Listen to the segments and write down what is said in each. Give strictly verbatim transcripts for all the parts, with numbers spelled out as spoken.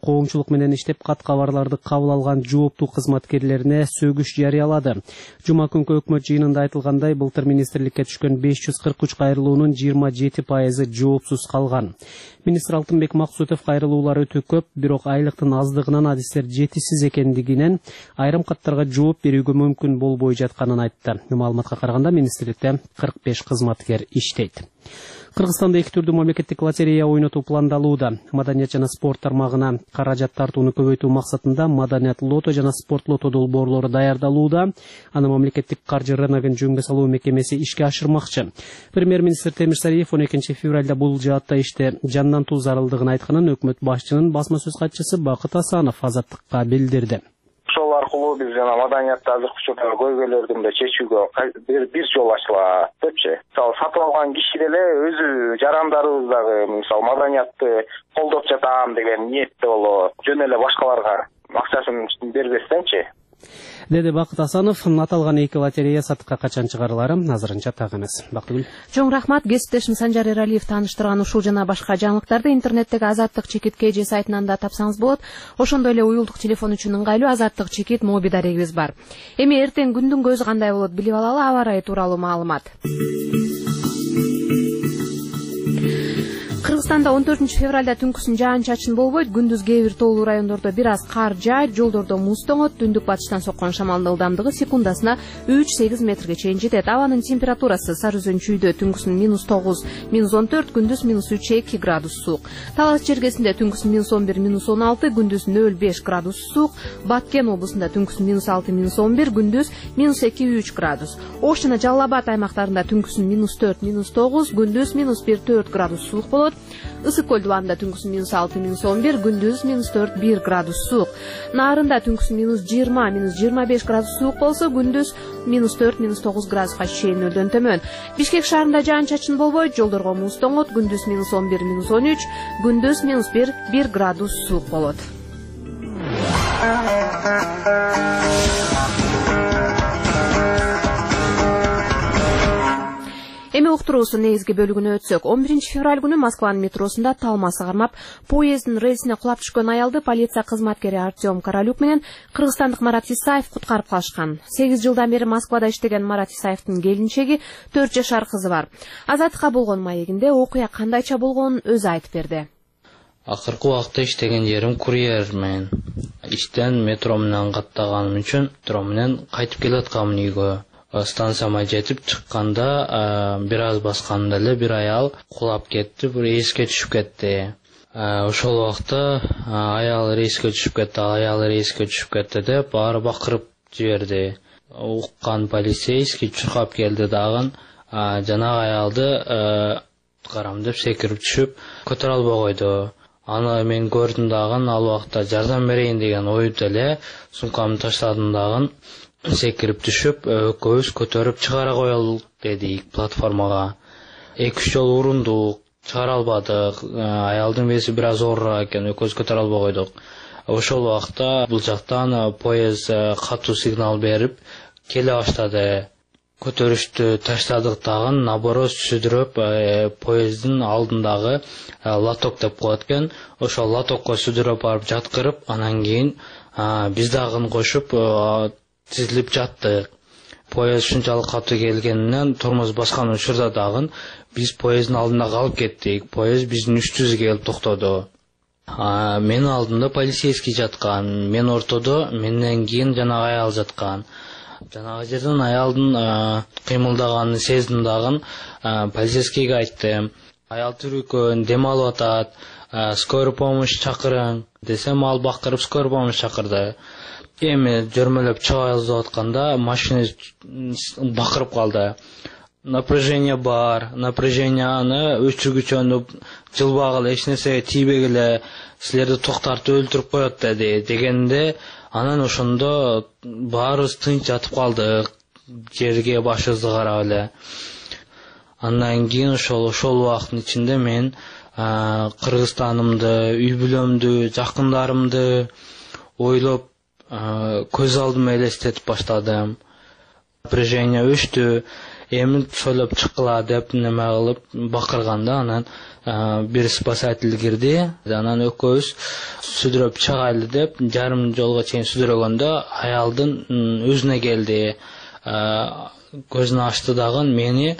коомчулук менен иштеп кат кабарларды кабыл алган жооптуу кызматкерлерине сөгүш жарыялады. Жума күнкү өкмөт жыйынында айтылгандай, былтыр министрликке түшкөн беш жүз кырк үч кайрылуунун жыйырма жети пайызы жоопсуз калган. Министр Алтынбек Максутов кайрылуулар өтө көп, бирок айлыктын аздыгынан адистер жетишсиз экендигинен айрым каттарга жооп берүүгө мүмкүн болбой жатканын айтты. Маалыматка караганда министрликте кырк беш кызматкер иштейт. Кыргызстанда эки түрдүү мамлекеттик лотерея ойнотуу пландалууда. Маданият жана спорт тармагына каражат тартууну көбөйтүү максатында Маданият лото жана спорт лото долбоорлору даярдалууда. Аны мамлекеттик каржы рыногун жөнгө салуу мекемеси ишке ашырмакчы. Премьер-министр Темир Сариев он экинчи февралда бул жаатта иште жандантуу зарылдыгын айтканын өкмөт башчынын басма сөз катчысы Бакыт Асанов Азаттыкка билдирди. Ошол аркылуу биз жана маданиятта азыркы учурда көйгөйлөрдүн да чечүүгө бир жол ачылат депчи. Мисалы сатып алган киши деле өзү жарандарыбыздагы мисалы маданиятты колдоп жатам деген ниетте болот. Жөн эле башкаларга акчасын бербестенчи. Деди Бакыт Асанов. Аталган эки лотерея сатыкка качан чыгарылары азырынча так эмес. Бактыгүл. Чоң рахмат. Кесиптешим Санжар Эралиев тааныштырган ушул жана башка жаңылыктарды интернеттеги Азаттык чекит кж сайтынан да тапсаңыз болот. Ошондой эле уюлдук телефон үчүн ыңгайлуу Азаттык чекит моби дарегибиз бар. Эми эртең күндүн көзү кандай болот билип алалы. Аба ырайы тууралуу маалымат. Кыргызстанда он төртүнчү февралда түнкүсүн жаан-чачын болбойт, күндүз кээ бир тоолуу райондордо бир аз кар жаайт, жолдордо муз тоңот, түндүк батыштан соккон шамалдын ылдамдыгы секундасына үч сегиз метрге чейин жетет. Абанын температурасы Сары Өзөн чүйдө түнкүсүн минус тогуз, минус он төрт, күндүз минус үч эки градус суук. Талас жергесинде түнкүсүн минус он бир, минус он алты, күндүз нөл беш градус суук. Баткен облусунда түнкүсүн минус алты, минус он бир, күндүз минус эки үч градус. Ош жана Жалал Абад аймактарында түнкүсүн минус төрт, минус тогуз, күндүз минус бир төрт градус суук болот. Ысык көл дубанында түнкүсүн минус алты, минус он бир, күндүз минус төрт, бир градус суук. Наарында түнкүсүн минус жыйырма, минус жыйырма беш градус суук болсо, күндүз минус төрт, минус тогуз градуска чейин нөлдөн төмөн. Бишкек шаарында жаан-чачын болбойт, жолдорго муз тоңот, күндүз минус он бир, минус он үч, күндүз минус бир, бир градус суук болот. Эми уктуруусунун негизги бөлүгүнө өтсөк, он биринчи февраль күнү Москванын метросунда талмасы кармап, поезддин рельсине кулап түшкөн аялды полиция кызматкери Артем Королюк менен кыргызстандык Марат Исаев куткарып калышкан. сегиз жылдан бери Москвада иштеген Марат Исаевдин келинчеги төрт жашар кызы бар. Азаттыкка болгон маегинде окуя кандайча болгонун өзү айтып берди. Акыркы убакта иштеген жерим курьермен. Иштен метро менен каттаганым үчүн метро менен кайтып келатканмын үйгө. Станцияма жетип чыкканда бир аз басканда эле бир аял кулап кетти, бир эске түшүп кетти. Ошол убакта аял рейске түшүп кетти, аял рейске түшүп кетти деп баары бакырып жиберди. Уккан полицейский чуркап келди дагы жанагы аялды куткарам деп секирип түшүп көтөрө албай койду. Аны мен көрдүм дагы ал убакта жардам берейин деген ойдо эле сумкамды ташладым дагы. Секирип түшүп, экөөбүз көтөрүп чыгара коелук дедик платформага. эки үч жолу урундук, чыгара албадык. Аялдын веси бир аз оорураак экен, экөөбүз көтөрө албай койдук. Ошол убакта бул жактан поезд катуу сигнал берип келе баштады. Көтөрүштү ташладык дагы, наоборот сүдүрөп поезддин алдындагы лоток деп коет экен. Ошол лотокко сүдүрөп барып жаткырып, анан кийин биз дагы кошуп тизилип жаттык. Поезд ушунчалык катуу келгенинен тормоз баскан учурда дагы биз поезддин алдында калып кеттик. Поезд биздин үстүбүзгө келип токтоду. Менин алдымда полицейский жаткан, мен ортодо, менден кийин жанагы аял жаткан. Жанагы жерден аялдын кыймылдаганын сездим дагы, полицейскийге айттым. Аял түрүкөн, дем алып атат, скорый помощь чакырың десем, ал бакырып скорый помощь чакырды. Эми жөрмөлөп чыга жазып атканда машина бакырып калды. Напряжение бар, напряжениени өчүргүчөнү жылбагыла, эч нерсеге тийбегиле, силерди токтартып өлтүрүп коет деди. Дегенде анан ошондо баарыбыз тынч жатып калдык, жерге башыбызды карап эле. Андан кийин ошол ошол убакыттын ичинде мен Кыргызстанымды, үй бүлөмдү, жакындарымды ойлоп көз алдыма элестетип баштадым. Напряжение өчтү. эми сойлоп чыккыла деп неме кылып бакырганда анан бир спасатель кирди. Анан экөөбүз сүдүрөп чыгайлы деп жарым жолго чейин сүдүрөгөндө аялдын өзүнө келди. Көзүн ачты дагы мени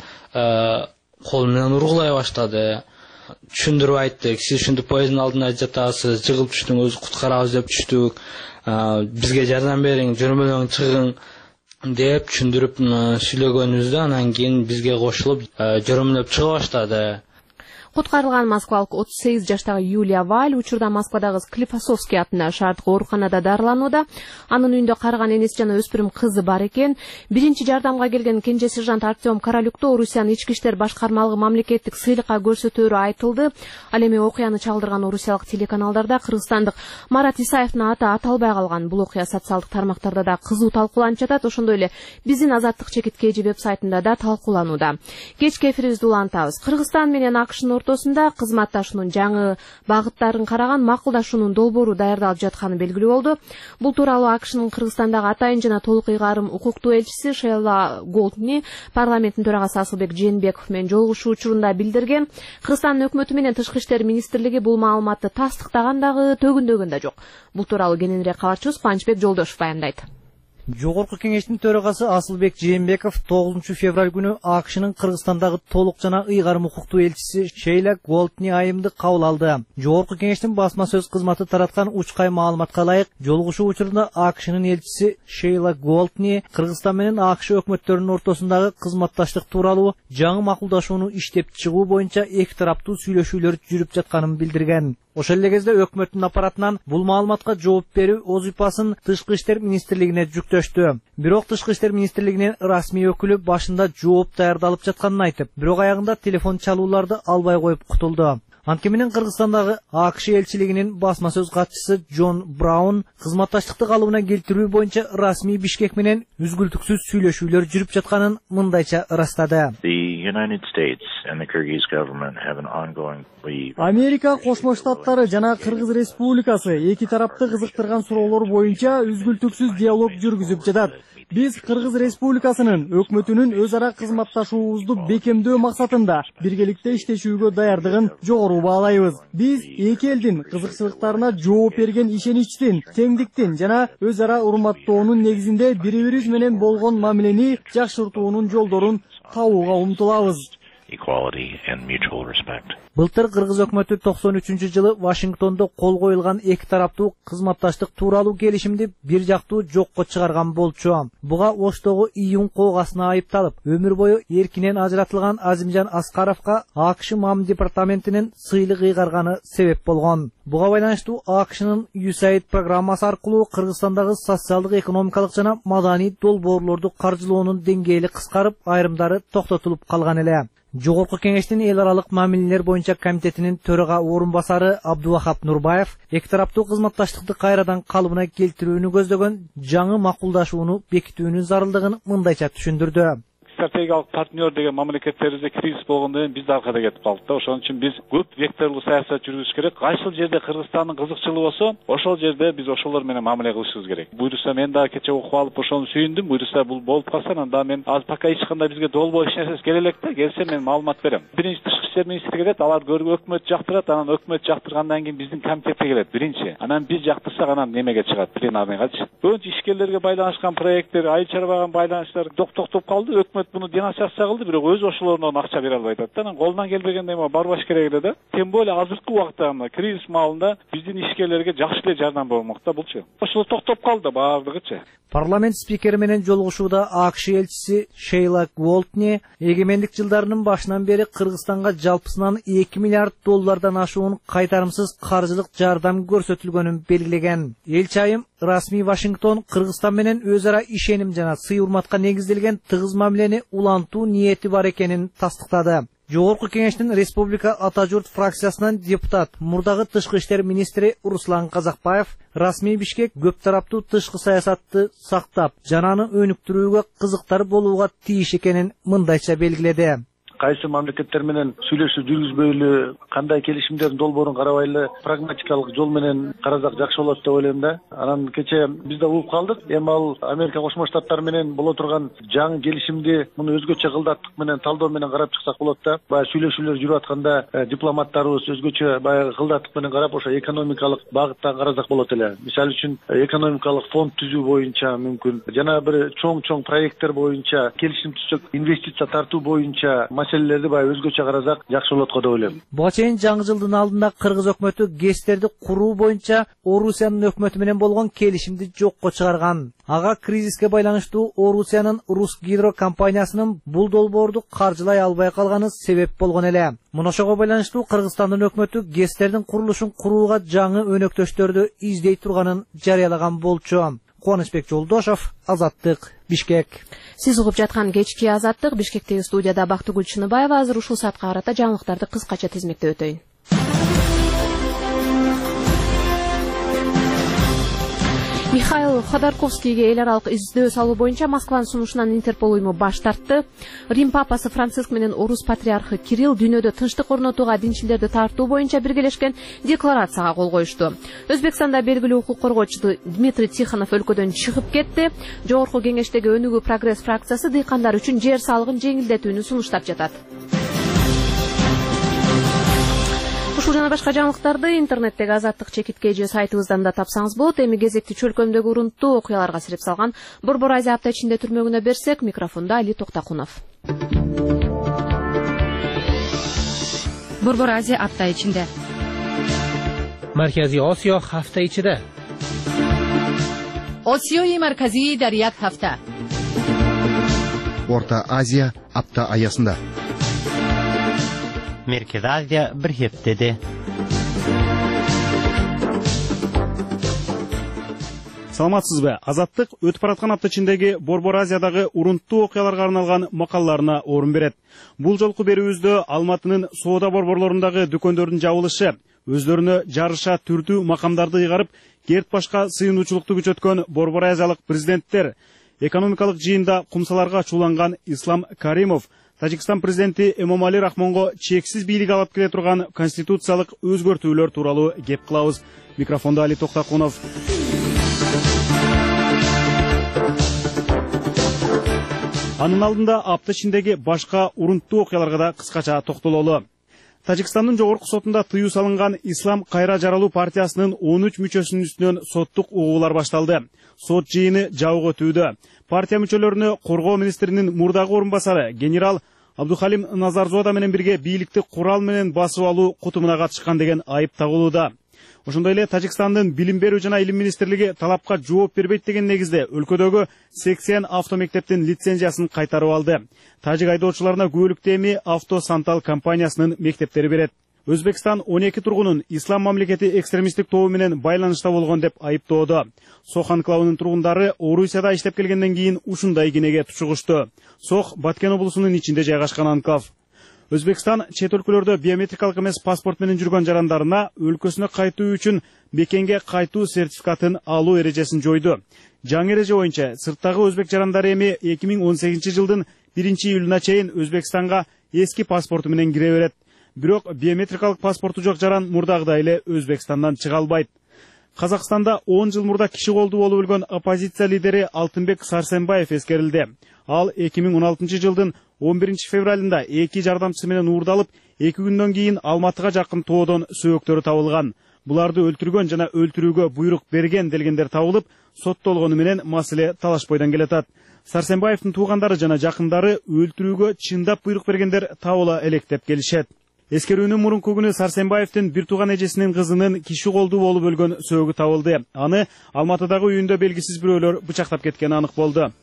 кол менен ургулай баштады. Түшүндүрүп айтты. Сиз ушинтип поезддин алдында жатасыз, жыгылып түштүңүз, куткарабыз деп түштүк. Бизге жардам бериң, жөрмөлөн чыгың деп түшүндүрүп сүйлөгөнүбүздө анан кийин бизге кошулуп жөрмөлөп чыга баштады. Куткарылган москвалык отуз сегиз жаштагы Юлия Валь учурда Москвадагы Склифосовский аттуу шаардык ооруканада дарыланууда. Анын үйүндө карыган энеси жана өспүрүм кызы бар экен. Биринчи жардамга келген кенже сержант Артем Королюкто Орусиянын ички иштер башкармалыгы мамлекеттик сыйлыкка көрсөтөөрү айтылды. Ал эми окуяны чалдырган орусиялык телеканалдарда кыргызстандык Марат Исаевдин аты аталбай калган. Бул окуя социалдык тармактарда да кызуу талкууланып жатат. Ошондой эле биздин Азаттык чекит kg веб-сайтында да талкууланууда. Кечки эфирибизди улантабыз. Кыргызстан менен АКШнын ортосунда кызматташуунун жаңы багыттарын караган макулдашуунун долбоору даярдалып жатканы белгилүү болду. Бул тууралуу АКШнын Кыргызстандагы атайын жана толук ыйгарым укуктуу элчиси Шейла Голдни парламенттин төрагасы Асылбек Жээнбеков менен жолугушуу учурунда билдирген. Кыргызстандын өкмөтү менен Тышкы иштер министрлиги бул маалыматты тастыктаган дагы төгүндөгөн да жок. Бул тууралуу кененирээк кабарчыбыз Кубанычбек Жолдошов баяндайт. Жогорку кеңештин төрагасы Асылбек Жээнбеков тогузунчу февраль күнү АКШнын Кыргызстандагы толук жана ыйгарым укуктуу элчиси Шейла Голдни айымды кабыл алды. Жогорку кеңештин басма сөз кызматы тараткан учкай маалыматка ылайык, жолугушуу учурунда АКШнын элчиси Шейла Голдни Кыргызстан менен АКШ өкмөттөрүнүн ортосундагы кызматташтык тууралуу жаңы макулдашууну иштеп чыгуу боюнча эки тараптуу сүйлөшүүлөр жүрүп жатканын билдирген. Ошол эле кезде өкмөттүн аппаратынан бул маалыматка жооп берүү озипасын Тышкы иштер министрлигине жүктөштү. Бирок Тышкы иштер министрлигинин расмий өкүлү башында жооп даярдалып жатканын айтып, бирок аягында телефон чалууларды албай коюп кутулду. Анткени менен Кыргызстандагы АКШ элчилигинин басма сөз катчысы Джон Браун кызматташтыкты калыбына келтирүү боюнча расмий Бишкек менен үзгүлтүксүз сүйлөшүүлөр жүрүп жатканын мындайча ырастады. Америка Кошмо Штаттары жана Кыргыз Республикасы эки тарапты кызыктырган суроолор боюнча үзгүлтүксүз диалог жүргүзүп жатат. Биз Кыргыз Республикасынын өкмөтүнүн өз ара кызматташуубузду бекемдөө максатында биргеликте иштешүүгө даярдыгын жогору баалайбыз. Биз эки элдин кызыкчылыктарына жооп берген ишеничтин, теңдиктин жана өз ара урматтоонун негизинде бири-бирибиз менен болгон мамилени жакшыртуунун жолдорун табууга умтулабыз. Былтыр Кыргыз өкмөтү токсон үчүнчү жылы Вашингтондо кол коюлган эки тараптуу кызматташтык тууралуу келишимди бир жактуу жокко чыгарган болчу. Буга Оштогу июнь коогасына айыпталып, өмүр бою эркинен ажыратылган Азимжан Аскаровка АКШ мам департаментинин сыйлык ыйгарганы себеп болгон. Буга байланыштуу АКШнын ю эс эй ай ди программасы аркылуу Кыргызстандагы социалдык, экономикалык жана маданий долбоорлорду каржылоонун деңгээли кыскарып, айрымдары токтотулуп калган эле. Жогорку кеңештин эл аралык мамилелер боюнча комитетинин төрага орун басары Абдувахап Нурбаев эки тараптуу кызматташтыкты кайрадан калыбына келтирүүнү көздөгөн жаңы макулдашууну бекитүүнүн зарылдыгын мындайча түшүндүрдү. Стратегиялык партнер деген мамлекеттерибизде кризис болгондон кийин биз да аркада кетип калдык да. Ошон үчүн биз көп векторлуу саясат жүргүзүш керек. Кайсыл жерде Кыргызстандын кызыкчылыгы болсо, ошол жерде биз ошолор менен мамиле кылышыбыз керек. Буйруса мен дагы кече окуп алып ошону сүйүндүм. Буйруса бул болуп калса, анда мен азыр пока эч кандай бизге долбоо эч нерсеси келе элек да, келсе мен маалымат берем. Биринчи Тышкы иштер министри келет, алар көргө өкмөт жактырат, анан өкмөт жактыргандан кийин биздин комитетке келет биринчи. Анан биз жактырсак анан немеге чыгат, пленарныйгачы. Көбүнчө ишкерлерге байланышкан проекттер, айыл чарбаган байланыштар токтоп калды. Өкмөт буну денонсация кылды, бирок өз ошолорунан акча бере албай атат да. Анан колунан келбегенде барбаш керек эле да. Тем более азыркы убакта мына кризис маалында биздин ишкерлерге жакшы эле жардам болмок да булчу. Ошол токтоп калды баардыгычы. Парламент спикери менен жолугушууда АКШ элчиси Шейла Голдни эгемендик жылдарынын башынан бери Кыргызстанга жалпысынан эки миллиард доллардан ашуун кайтарымсыз каржылык жардам көрсөтүлгөнүн белгилеген. Элчи айым расмий Вашингтон Кыргызстан менен өз ара ишеним жана сый урматка негизделген тыгыз мамилени улантуу ниети бар экенин тастыктады. Жогорку кеңештин Республика Ата журт фракциясынан депутат, мурдагы Тышкы иштер министри Руслан Казакбаев расмий Бишкек көп тараптуу тышкы саясатты сактап, жананы өнүктүрүүгө кызыктар болууга тийиш экенин мындайча белгиледи. кайсы мамлекеттер менен сүйлөшүү жүргүзбөйлү, кандай келишимдердин долбоорун карабайлы прагматикалык жол менен карасак жакшы болот деп ойлойм да. Анан кече биз да угуп калдык. Эми ал Америка Кошмо Штаттары менен боло турган жаңы келишимди муну өзгөчө кылдаттык менен талдоо менен карап чыксак болот да. Баягы сүйлөшүүлөр жүрүп атканда дипломаттарыбыз өзгөчө баягы кылдаттык менен карап ошо экономикалык багыттан карасак болот эле. Мисалы үчүн экономикалык фонд түзүү боюнча мүмкүн, жана бир чоң-чоң проекттер боюнча келишим түзсөк, инвестиция тартуу боюнча маселелерди баягы өзгөчө карасак жакшы болот го деп ойлойм. Буга чейин жаңы жылдын алдында кыргыз өкмөтү ГЭСтерди куруу боюнча Орусиянын өкмөтү менен болгон келишимди жокко чыгарган. Ага кризиске байланыштуу Орусиянын Русгидро компаниясынын бул долбоорду каржылай албай калганы себеп болгон эле. Муношого байланыштуу Кыргызстандын өкмөтү ГЭСтердин курулушун курууга жаңы өнөктөштөрдү издей турганын жарыялаган болчу. Кубанычбек Жолдошов, Азаттык, Бишкек. Сиз угуп жаткан кечки Азаттык, Бишкектеги студияда Бактыгүл Чыныбаева. Азыр ушул саатка карата жаңылыктарды кыскача тизмектеп өтөйүн. Михаил Ходорковскийге эл аралык издөө салуу боюнча Москванын сунушунан Интерпол уюму баш тартты. Рим папасы Франциск менен орус патриархы Кирилл дүйнөдө тынчтык орнотууга динчилерди тартуу боюнча биргелешкен декларацияга кол коюшту. Өзбекстанда белгилүү укук коргоочу Дмитрий Тихонов өлкөдөн чыгып кетти. Жогорку кеңештеги Өнүгүү прогресс фракциясы дыйкандар үчүн жер салыгын жеңилдетүүнү сунуштап жатат. Ушул жана башка жаңылыктарды интернеттеги Азаттык чекитке же сайтыбыздан да тапсаңыз болот. Эми кезекти чөлкөмдөгү урунттуу окуяларга сирип салган Борбор Азия апта ичинде түрмөгүнө берсек, микрофонда Али Токтакунов. Борбор Азия апта ичинде. Марказий Осиё ҳафта ичида. Осиёи марказии дар як ҳафта. Орта Азия апта аясында. Merkez Азия bir heftede. Саламатсызбы? Азаттык өтүп бараткан апта ичиндеги Борбор Азиядагы урунттуу окуяларга арналган макалаларына орун берет. Бул жолку берүүбүздө Алматынын соода борборлорундагы дүкөндөрдүн жабылышы, өздөрүнө жарыша түрдүү макамдарды ыйгарып, керт башка сыйынуучулукту күчөткөн Борбор Азиялык президенттер, экономикалык жыйында кумсаларга чууланган Ислам Каримов, Тажикстан президенти Эмомали Рахмонго чексиз бийлик алып келе турган конституциялык өзгөртүүлөр тууралуу кеп кылабыз. Микрофонда Али Токтакунов. Анын алдында апта ичиндеги башка урунттуу окуяларга да кыскача токтололу. Тажикстандын жогорку сотунда тыюу салынган Ислам Кайра жаралуу партиясынын он үч мүчөсүнүн үстүнөн соттук угуулар башталды. Сот жыйыны жабык өтүүдө. Партия мүчөлөрүнө коргоо министринин мурдагы орун басары генерал Абдухалим Назарзода менен бирге бийликти курал менен басып алуу кутумуна катышкан деген айып тагылууда. Ошондой эле Тажикстандын билим берүү жана илим министрлиги талапка жооп бербейт деген негизде өлкөдөгү сексен автомектептин лицензиясын кайтарып алды. Тажик айдоочуларына күбөлүктүү эми Авто Сантал компаниясынын мектептери берет. Өзбекстан он эки тургунун ислам мамлекети экстремисттик тобу менен байланышта болгон деп айыптоодо. Сох анклавынын тургундары Орусияда иштеп келгенден кийин ушундай кинеге тушугушту. Сох Баткен облусунун ичинде жайгашкан анклав. Өзбекстан чет өлкөлөрдө биометрикалык эмес паспорт менен жүргөн жарандарына өлкөсүнө кайтуу үчүн бекенге кайтуу сертификатын алуу эрежесин жойду. Жаңы эреже боюнча сырттагы өзбек жарандары эми эки миң он сегизинчи жылдын биринчи июлуна чейин Өзбекстанга эски паспорту менен кире берет. Бирок биометрикалык паспорту жок жаран мурдагыдай эле Өзбекстандан чыга албайт. Казакстанда он жыл мурда киши колду болуп өлгөн оппозиция лидери Алтынбек Сарсенбаев эскерилди. Ал эки миң он алтынчы жылдын он биринчи февралында эки жардамчысы менен уурдалып, эки күндөн кийин Алматыга жакын тоодон сөөктөрү табылган. Буларды өлтүргөн жана өлтүрүүгө буйрук берген делгендер табылып, соттолгону менен маселе талашпайдан келатат. Сарсенбаевдин туугандары жана жакындары өлтүрүүгө чындап буйрук бергендер табыла элек деп келишет. Эскерүүнүн мурунку күнү Сарсенбаевдин бир тууган эжесинин кызынын киши колду болуп өлгөн сөөгү табылды. Аны Алматыдагы үйүндө белгисиз бирөөлөр бычактап кеткени анык болду.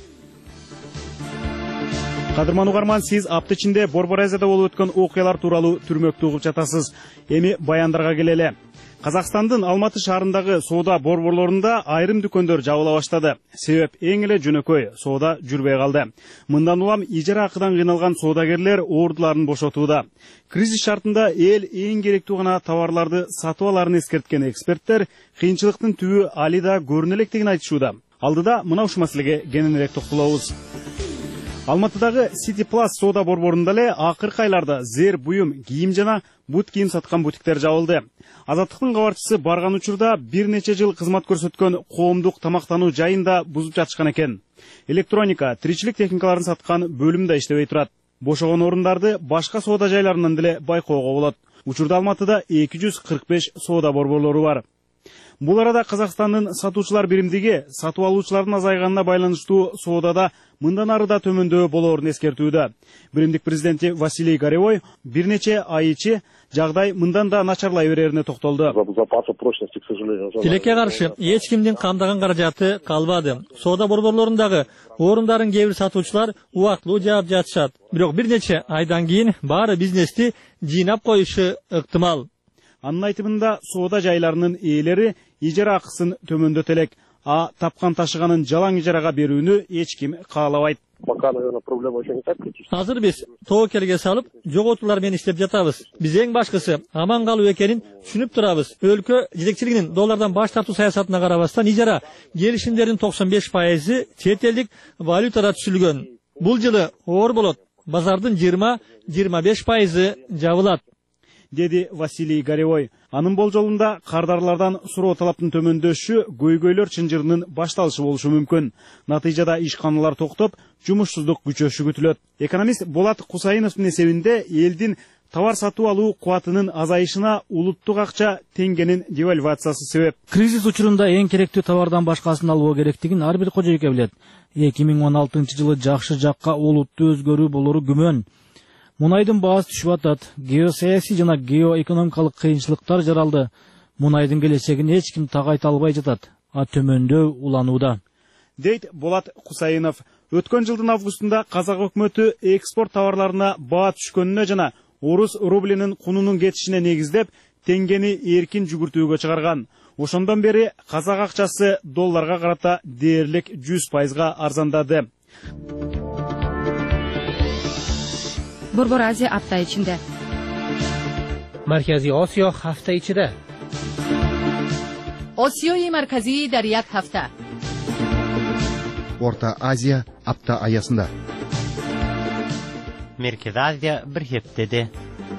Кадырман угарман, сиз апта ичинде Борбор Азияда болуп өткөн окуялар тууралуу түрмөктү угуп жатасыз. Эми баяндарга келели. Казакстандын Алматы шаарындагы соода борборлорунда айрым дүкөндөр жабыла баштады. Себеп эң эле жөнөкөй, соода жүрбөй калды. Мындан улам ижара акыдан кыйналган соодагерлер ордуларын бошотууда. Кризис шартында эл эң керектүү гана товарларды сатып аларын эскерткен эксперттер кыйынчылыктын түбү али да көрүнө электигин айтышууда. Алдыда мына ушул маселеге кененирээк токтолобуз. Алматыдагы City Plus соода борборунда эле акыркы айларда зер буюм, кийим жана бут кийим саткан бутиктер жабылды. Азаттыктын кабарчысы барган учурда бир нече жыл кызмат көрсөткөн коомдук тамактануу жайында бузуп жатышкан экен. Электроника, тиричилик техникаларын саткан бөлүм да иштебей турат. Бошогон орундарды башка соода жайларынан деле байкоого болот. Учурда Алматыда эки жүз кырк беш соода борборлору бар. Бул арада Казакстандын сатуучулар биримдиги сатып алуучулардын азайганына байланыштуу соодада мындан ары да төмөндөө болоорун эскертүүдө. Биримдик президенти Василий Горевой бир нече ай ичи жагдай мындан да начарлай берерине токтолду. Тилекке каршы эч кимдин камдаган каражаты калбады. Соода борборлорундагы орундарын кээ бир сатуучулар убактылуу жаап жатышат. Бирок бир нече айдан кийин баары бизнести жыйнап коюшу ыктымал. Анын айтымында соода жайларынын ээлери ижара акысын төмөндөтөлөк, а тапкан ташыганын жалаң ижарага берүүнү эч ким каалабайт. Азыр биз тоокелге салып, жоготуулар менен иштеп жатабыз. Биз эң башкысы аман калуу экенин түшүнүп турабыз. Өлкө жетекчилигинин доллардан баш тартуу саясатына карабастан ижара келишимдердин токсон беш пайызы чет элдик валютада түзүлгөн. Бул жылы оор болот. Базардын жыйырма жыйырма беш пайызы жабылат, деди Василий Горевой. Анын болжолунда кардарлардан суроо талаптын төмөндөшү көйгөйлөр чынжырынын башталышы болушу мүмкүн. Натыйжада ишканалар токтоп, жумушсуздук күчөшү күтүлөт. Экономист Болат Кусайыновдун эсебинде элдин товар сатып алуу кубатынын азайышына улуттук акча теңгенин девальвациясы себеп. Кризис учурунда эң керектүү товардан башкасын алуу керектигин ар бир кожойке билет. эки миң он алтынчы жылы жакшы жакка олуттуу өзгөрүү болору күмөн. Мунайдын баасы түшүп атат. Геосаясий жана геоэкономикалык кыйынчылыктар жаралды. Мунайдын келечегин эч ким тагайта албай жатат. А төмөндөө уланууда, дейт Болат Кусайынов. Өткөн жылдын августунда Казак өкмөтү экспорт товарларына баа түшкөнүнө жана орус рублинин кунунун кетишине негиздеп, теңгени эркин жүгүртүүгө чыгарган. Ошондон бери казак акчасы долларга карата дээрлик жүз пайызга арзандады. Борбор Азия апта ичинде. Марказий Осиё ҳафта ичида. Осиёи марказӣ дар як ҳафта. Орта Азия апта аясында. Merkez Азия bir heftede.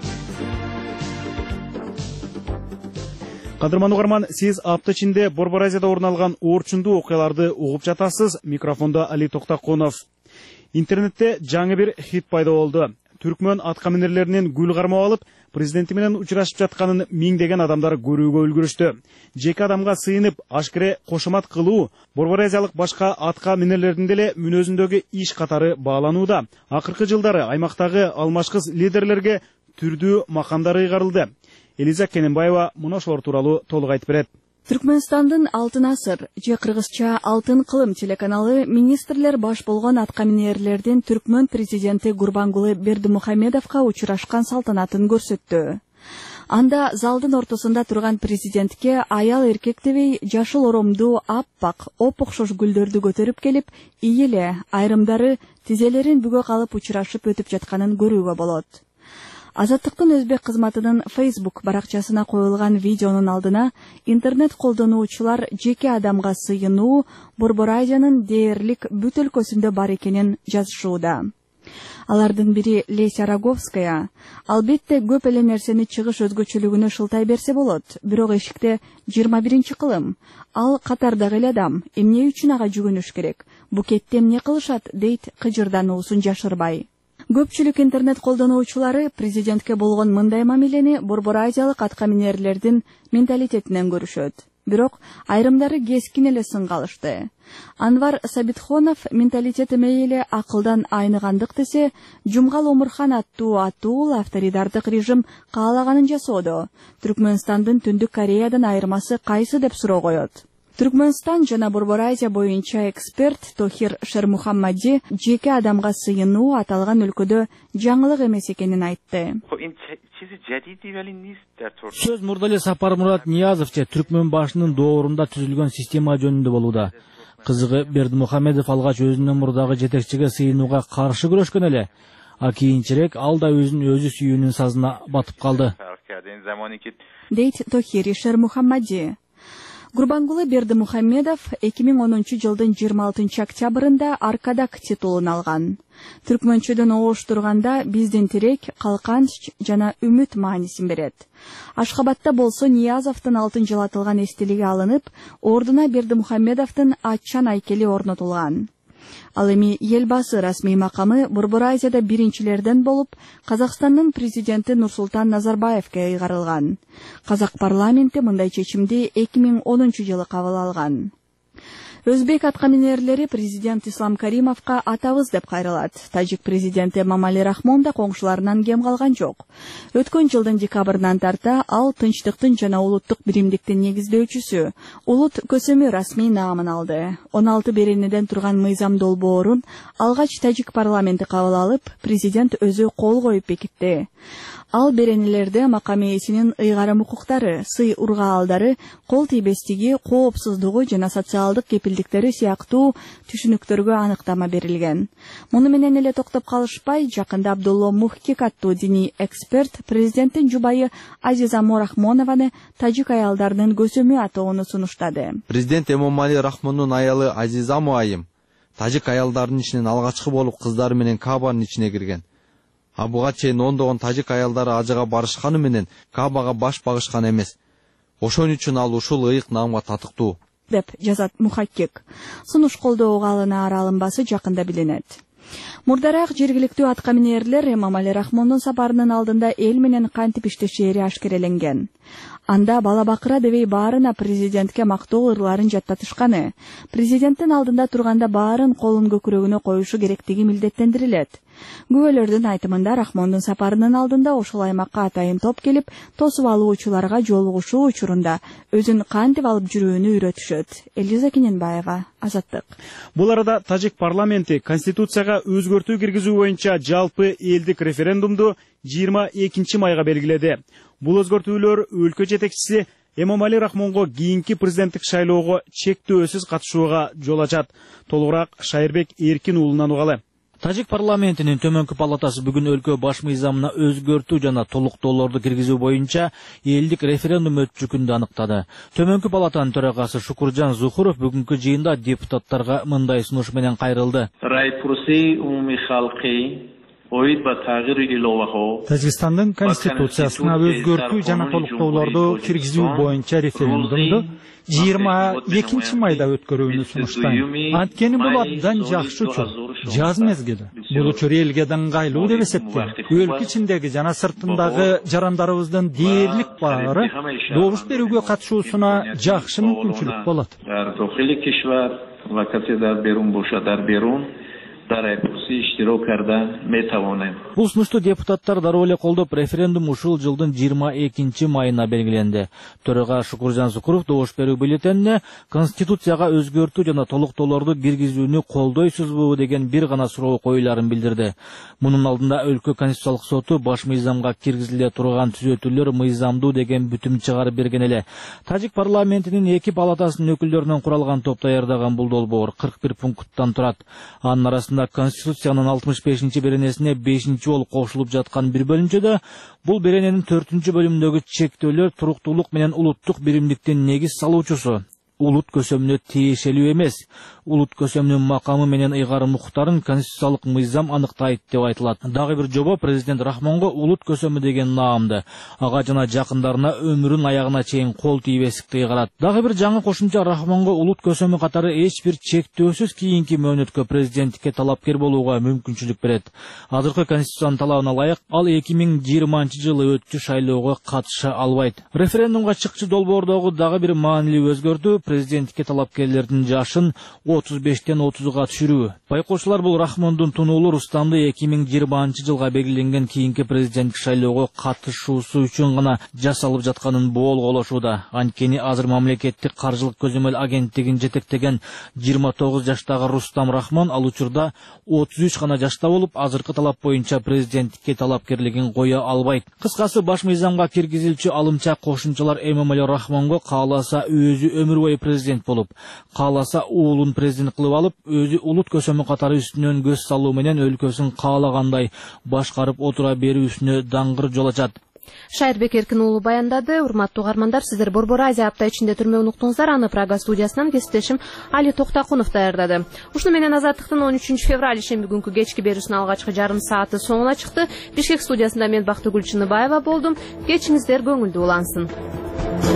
Кадырман угарман, сиз апта ичинде Борбор Азияда орун алган оорчундуу окуяларды угуп жатасыз. Микрофонда Али Токтакунов. Интернетте жаңы бир хит пайда болду. Түркмөн аткаминерлеринин гүл кармап алып, президенти менен учурашып жатканын миңдеген адамдар көрүүгө үлгүрүштү. Жеке адамга сыйынып, ашкере кошомат кылуу Борбор Азиялык башка атка минерлердин деле мүнөзүндөгү иш катары бааланууда. Акыркы жылдары аймактагы алмашкыс лидерлерге түрдүү макамдар ыйгарылды. Элиза Кененбаева мына ошолор тууралуу толук айтып берет. Түркмөнстандын Алтын асыр же кыргызча Алтын кылым телеканалы министрлер баш болгон аткаминерлердин Түркмөн президенти Гурбангулы Бердимухамедовго учурашкан салтанатын көрсөттү. Анда залдын ортосунда турган президентке аял эркек дебей жашыл оромдуу аппак оп окшош гүлдөрдү көтөрүп келип, ийиле айрымдары тизелерин бүгө калып учурашып өтүп жатканын көрүүгө болот. Азаттыктын өзбек кызматынын Facebook баракчасына коюлган видеонун алдына интернет колдонуучулар жеке адамга сыйынуу Борбор Азиянын дээрлик бүт өлкөсүндө бар экенин жазышууда. Алардын бири Леся Роговская. Албетте көп эле нерсени чыгыш өзгөчөлүгүнө шылтай берсе болот, бирок эшикте жыйырма биринчи кылым. Ал катардагы эле адам, эмне үчүн ага жүгүнүш керек? Букетте эмне кылышат, дейт кыжырдануусун жашырбай. Көпчүлүк интернет колдонуучулары президентке болгон мындай мамилени Борбор Азиялык аткаминерлердин менталитетинен көрүшөт. Бирок айрымдары кескин эле сынга алышты. Анвар Сабитхонов менталитети мейли акылдан айныгандык десе, Жумгал Омурхан аттуу атуу авторитардык режим каалаганын жасоодо. Түркмөнстандын Түндүк Кореядан айырмасы кайсы деп суроо коет. Түркмөнстан жана Борбор Азия боюнча эксперт Тохир Шермухаммади жеке адамга сыйынуу аталган өлкөдө жаңылык эмес экенин айтты. Сөз мурда эле Сапармурат Ниязовча Түркмөн башынын доорунда түзүлгөн система жөнүндө болууда. Кызыгы Бердимухамедов алгач өзүнүн мурдагы жетекчиге сыйынууга каршы күрөшкөн эле, а кийинчерээк ал да өзүн өзү сүйүүнүн сазына батып калды, дейт Тохир Шермухаммади. Гурбангулы Бердимухамедов эки миң онунчу жылдын жыйырма алтынчы октябрында Аркадак титулун алган. Түркмөнчөдөн оңоштурганда биздин тирек, калканч жана үмүт маанисин берет. Ашхабадта болсо Ниязовдун алтын жылатылган эстелиги алынып, ордуна Бердимухамедовдун аччан айкели орнотулган. Ал эми Елбасы расмий макамы Борбор Азияда биринчилерден болуп, Казакстандын президенти Нурсултан Назарбаевке ыйгарылган. Казак парламенти мындай чечимди эки миң онунчу жылы кабыл алган. Өзбек аткаминерлери президент Ислам Каримовка атабыз деп кайрылат. Тажик президенти Эмомали Рахмон да коңшуларынан кем калган жок. Өткөн жылдын декабрынан тарта ал тынчтыктын жана улуттук биримдиктин негиздөөчүсү, улут көсөмү расмий наамын алды. он алты беренеден турган мыйзам долбоорун алгач Тажик парламенти кабыл алып, президент өзү кол коюп бекитти. Ал беренелерде макам ээсинин ыйгарым укуктары, сый ургаалдары, кол тийбестиги, коопсуздугу жана социалдык кепилдиктери сыяктуу түшүнүктөргө аныктама берилген. Муну менен эле токтоп калышпай, жакында Абдулло Мухкик аттуу диний эксперт президенттин жубайы Азизамо Рахмонованы тажик аялдарынын көсөмү атоону сунуштады. Президент Эмомали Рахмондун аялы Азизамо айым тажик аялдарынын ичинен алгачкы болуп кыздары менен Каабанын ичине кирген. А буга чейин ондогон тажик аялдары ажыга барышканы менен Каабага баш багышкан эмес. Ошон үчүн ал ушул ыйык наамга татыктуу деп жазат Мухаккик. Сунуш колдоого алынаар алынбасы жакында билинет. Мурдараак жергиликтүү аткаминерлер Эмомали Рахмондун сапарынын алдында эл менен кантип иштешери ашкереленген. Анда бала бакыра дебей баарына президентке мактоо ырларын жаттатышканы, президенттин алдында турганда баарын колун көкүрөгүнө коюшу керектиги милдеттендирилет. Күбөлөрдүн айтымында Рахмондун сапарынын алдында ошол аймакка атайын топ келип, тосуп алуучуларга жолугушуу учурунда өзүн кантип алып жүрүүнү үйрөтүшөт. Элиза Кененбаева, Азаттык. Бул арада Тажик парламенти Конституцияга өзгөртүү киргизүү боюнча жалпы элдик референдумду жыйырма экинчи майга белгиледи. Бул өзгөртүүлөр өлкө жетекчиси Эмомали Рахмонго кийинки президенттик шайлоого чектөөсүз катышууга жол ачат. Толугураак Шайырбек Эркин уулунан угалы. Тажик парламентинин төмөнкү палатасы бүгүн өлкө баш мыйзамына өзгөртүү жана толуктоолорду киргизүү боюнча элдик референдум өтчүкүндү аныктады. Төмөнкү палатанын төрагасы Шукуржан Зухуров бүгүнкү жыйында депутаттарга мындай сунуш менен кайрылды. Тажикстандын конституциясына өзгөртүү жана толуктоолорду киргизүү боюнча референдумду жыйырма экинчи майда өткөрүүнү сунуштайм. Анткени бул абдан жакшы учур. Жаз мезгили. Бул учур элге даңгайлуу деп эсептейм. Өлкө ичиндеги жана сыртындагы жарандарыбыздын дээрлик баары добуш берүүгө катышуусуна жакшы мүмкүнчүлүк болот. Бул сунушту депутаттар дароо эле колдоп, референдум ушул жылдын жыйырма экинчи майына белгиленди. Төрага Шукуржан Зукуров добуш берүү бюллетенине Конституцияга өзгөртүү жана толуктоолорду киргизүүнү колдойсузбу деген бир гана суроо коюларын билдирди. Мунун алдында өлкө конституциялык соту баш мыйзамга киргизиле турган түзөтүүлөр мыйзамдуу деген бүтүм чыгарып берген эле. Тажик парламентинин эки палатасынын өкүлдөрүнөн куралган топ даярдаган бул долбоор кырк бир пункттан турат. Анын арасында Конституциянын алтымыш бешинчи беренесине бешинчи болуп кошулуп жаткан бир бөлүмчөдө бул берененин төртүнчү бөлүмүндөгү чектөөлөр туруктуулук менен улуттук биримдиктин негиз салуучусу. Улут көсөмүнө тиешелүү эмес. Улут көсөмүнүн макамы менен ыйгарым укуктарын конституциялык мыйзам аныктайт деп айтылат. Дагы бир жобо президент Рахмонго улут көсөмү деген наамды, ага жана жакындарына өмүрүн аягына чейин кол тийбестикти ыйгарат. Дагы бир жаңы кошумча Рахмонго улут көсөмү катары эч бир чектөөсүз кийинки мөөнөткө президенттикке талапкер болууга мүмкүнчүлүк берет. Азыркы конституциянын талабына ылайык ал эки миң жыйырманчы жылы өтчү шайлоого катыша албайт. Референдумга чыкчы долбоордогу дагы бир маанилүү өзгөртүү президенттикке талапкерлердин жашын отуз бештен отузга түшүрүү. Байкоочулар бул Рахмондун тунуулу Рустамды эки миң жыйырманчы жылга белгиленген кийинки президенттик шайлоого катышуусу үчүн гана жасалып жатканын боолголошууда. Анткени азыр мамлекеттик каржылык көзөмөл агенттигин жетектеген жыйырма тогуз жаштагы Рустам Рахмон ал учурда отуз үч гана жашта болуп, азыркы талап боюнча президенттикке талапкерлигин кое албайт. Кыскасы баш мыйзамга киргизилчү алымча кошумчалар Эмомали Рахмонго кааласа өзү өмүр бою президент болуп, кааласа уулун президент кылып алып, өзү улут көсөмү катары үстүнөн көз салуу менен өлкөсүн каалагандай башкарып отура берүүсүнө даңгыр жол ачат. Шайырбек Эркин уулу баяндады. Урматтуу угармандар, сиздер Борбор Азия апта ичинде түрмө уnuктуңуздар. Аны Прага студиясынан кесиптешим Али Токтакунов даярдады. Ушуну менен Азаттыктын он үчүнчү февраль ишемби күнкү кечки берүүсүнүн алгачкы жарым сааты соңуна чыкты. Бишкек студиясында мен Бактыгүл Чыныбаева болдум. Кечиңиздер көңүлдүү улансын.